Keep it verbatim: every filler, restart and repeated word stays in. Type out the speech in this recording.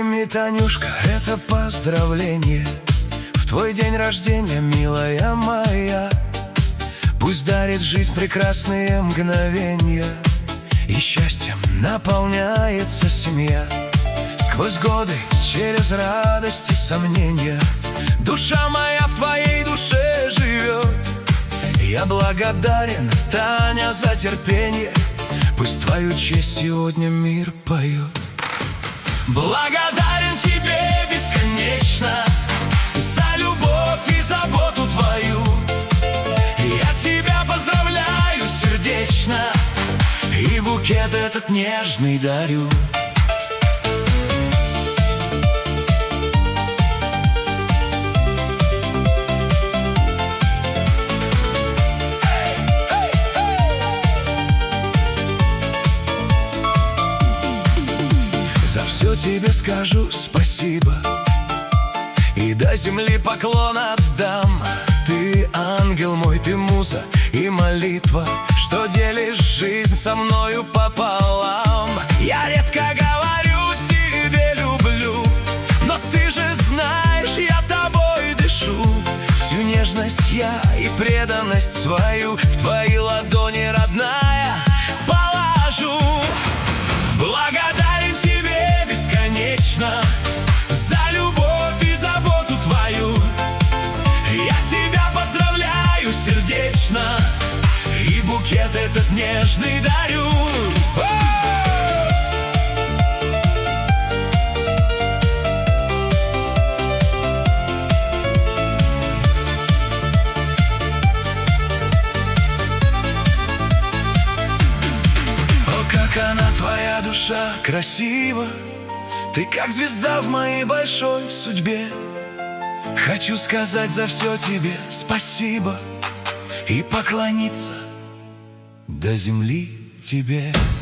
Прими, Танюшка, это поздравление в твой день рождения, милая моя. Пусть дарит жизнь прекрасные мгновения, и счастьем наполняется семья. Сквозь годы, через радости, сомнения, душа моя в твоей душе живет. Я благодарен, Таня, за терпение, пусть твою честь сегодня мир поет. Благодарен тебе бесконечно за любовь и заботу твою. Я тебя поздравляю сердечно, и букет этот нежный дарю. За все тебе скажу спасибо, и до земли поклон отдам. Ты ангел мой, ты муза и молитва, что делишь жизнь со мною пополам. Я редко говорю тебе люблю, но ты же знаешь, я тобой дышу. Всю нежность я и преданность свою в твои ладони, родная, положу. Благодарен тебе бесконечно за любовь и заботу твою. Я тебя поздравляю сердечно, и букет этот нежный дарю. О, как она, твоя душа, красива! Ты как звезда в моей большой судьбе. Хочу сказать за все тебе спасибо и поклониться до земли тебе.